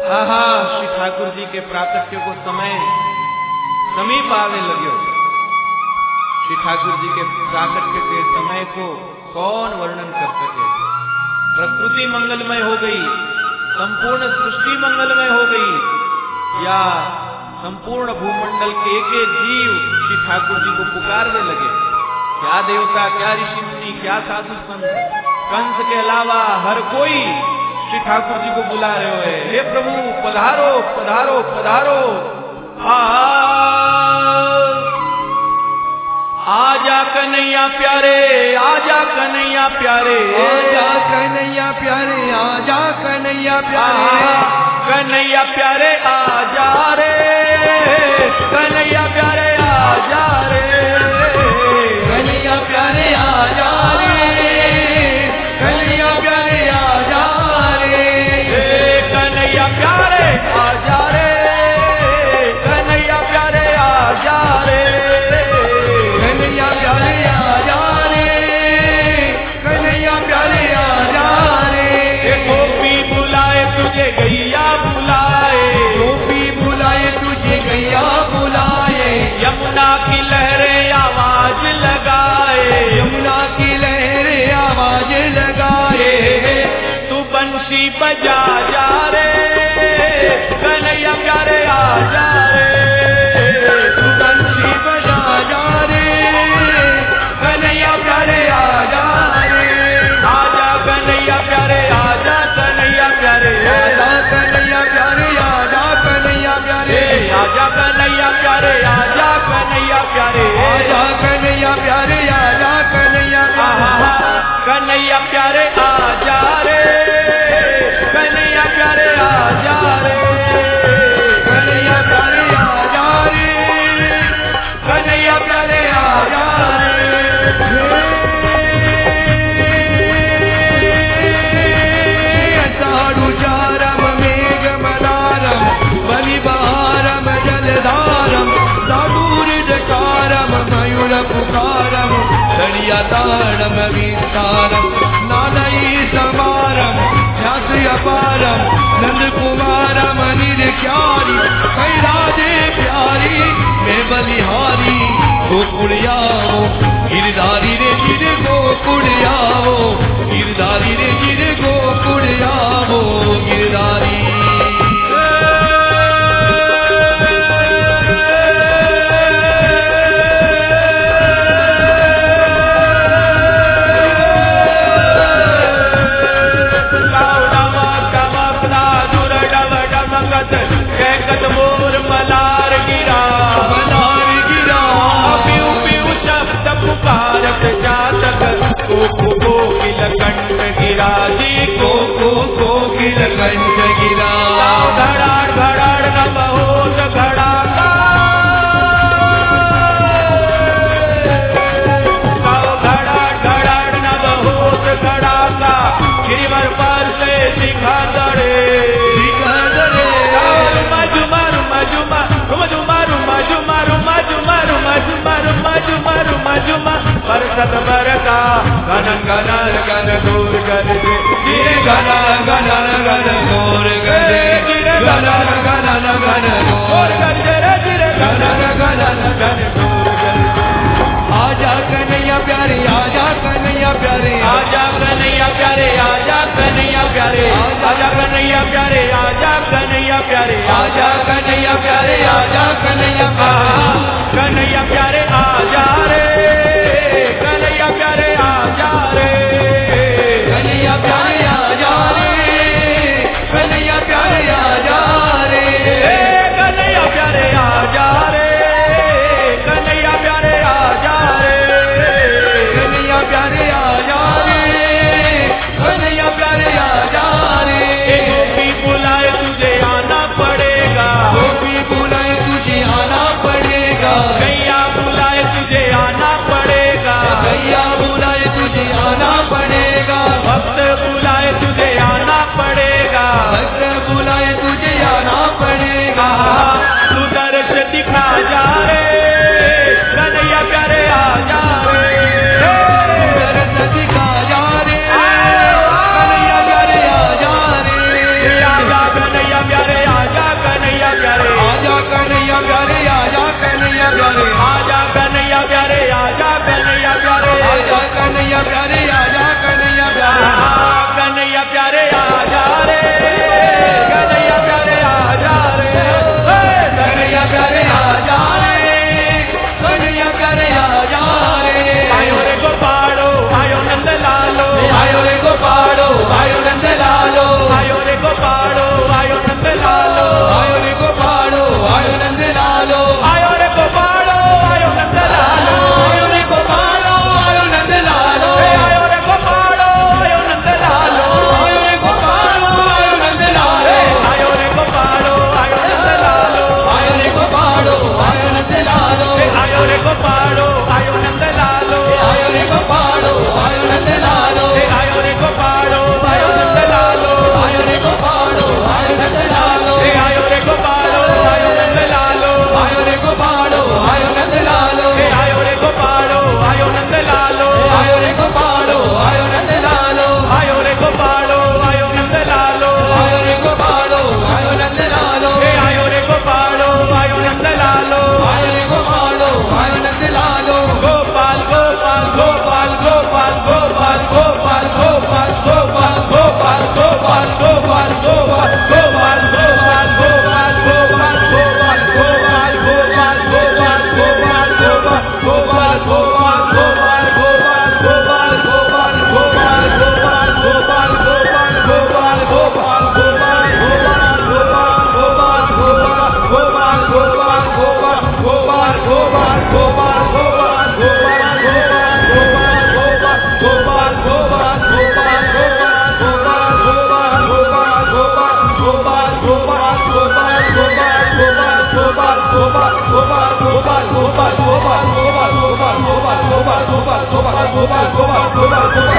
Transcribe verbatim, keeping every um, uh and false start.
आहा श्री ठाकुर जी के प्राकट्य को समय समीप आने लगे। श्री ठाकुर जी के प्राकट्य के समय को कौन वर्णन कर सके। प्रकृति मंगलमय हो गई, संपूर्ण सृष्टि मंगलमय हो गई, या संपूर्ण भूमंडल के एक एक जीव श्री ठाकुर जी को पुकारने लगे। क्या देवता, क्या ऋषि मुनि, क्या साधु संत, कंस के अलावा हर कोई श्री ठाकुर जी को बुला रहे हुए, हे प्रभु पधारो पधारो पधारो। आ आजा कन्हैया प्यारे, आजा कन्हैया प्यारे, आजा कन्हैया प्यारे, आजा कन्हैया प्यारे, कन्हैया प्यारे आजा रे, कन्हैया प्यारे आजा रे, कन्हैया प्यारे आजा रे, कन्हैया प्यारे आजा रे, कन्हैया प्यारे आजा रे, कन्हैया प्यारे आजा रे, कन्हैया प्यारे आजा रे, कन्हैया प्यारे आजा रे। गोपी बुलाए तुझे गैया बुलाए, गोपी बुलाए तुझे गैया बुलाए, यमुना की लहरें आवाज लगाए, यमुना की लहरें आवाज लगाए, तू बंशी बजा जा रे, कन्हैया प्यारे आजा रे, तू बंशी बजा जा रे, कन्हैया प्यारे आजा रे, आजा कन्हैया प्यारे आजा, कन्हैया प्यारे आजा कन्हैया प्यारे, आजा कन्हैया प्यारे, आजा कन्हैया प्यारे आजा, कन्हैया प्यारे आजा कन्हैया प्यारे, आजा कन्हैया प्यारे, कन्हैया प्यारे आजा रे, कन्हैया प्यारे आजा रे, कन्हैया प्यारे आजा रे, कन्हैया प्यारे आजा रे। साडुचारम मेघमदारम बलिबहारम जलधारम, साडूर्जकारम मयूरपुकारम तड़ियातारम विस्तारम, नादई समारम ध्यास अपारम, नंद कुमारम निर्ख्यारी, कैराजे प्यारी मैं बलिहारी, गोकुड़ियाओ गिरधारी रे गिर गोकुड़ियाओ, गिरधारी रे गिर गोकुड़ियाओ, गिरधारी मलार गिरा, मलार गिरा, पिऊ पिऊ शब्द पुकारत जातक, को को कोकिल कंठ गिरा जी, को को कोकिल कंठ गिरा, धड़ाड़ धड़ाड़ न बहुत धड़ाका, धड़ाड़ धड़ाड़ न बहुत धड़ाका, गिरिवर पर से सिखा दड़े, सिखा दड़े, मजुमारू मजुमा मजुमारू मजुमारू मजुमारू मजुमारू मजुमारू मजुमा बरसत बरका घन घन घन दूर कर दे, गिरे घन घन घन दूर कर दे, घन घन घन दूर कर दे, गिरे घन घन घन दूर कर दे। आजा कन्हैया प्यारे, आजा कन्हैया प्यारे, आजा कन्हैया प्यारे आजा, कन्हैया प्यारे आजा, कन्हैया प्यारे आजा, कन्हैया प्यारे आजा कन्हैया प्यारे, आजा कन्हैया प्यारे, कन्हैया प्यारे आजा रे, कन्हैया प्यारे आजा रे, कन्हैया प्यारे आजा रे, कन्हैया प्यारे आजा रे, कन्हैया प्यारे आजा रे, कन्हैया प्यारे आजा रे, कन्हैया प्यारे आजा रे, कन्हैया प्यारे आजा रे। गोपी बुलाए तुझे आना पड़ेगा, गोपी बुलाए तुझे आना पड़ेगा, गैया बुलाए गोपाल गोपाल गोपाल गोपाल गोपाल गोपाल गोपाल गोपाल गोपाल गोपाल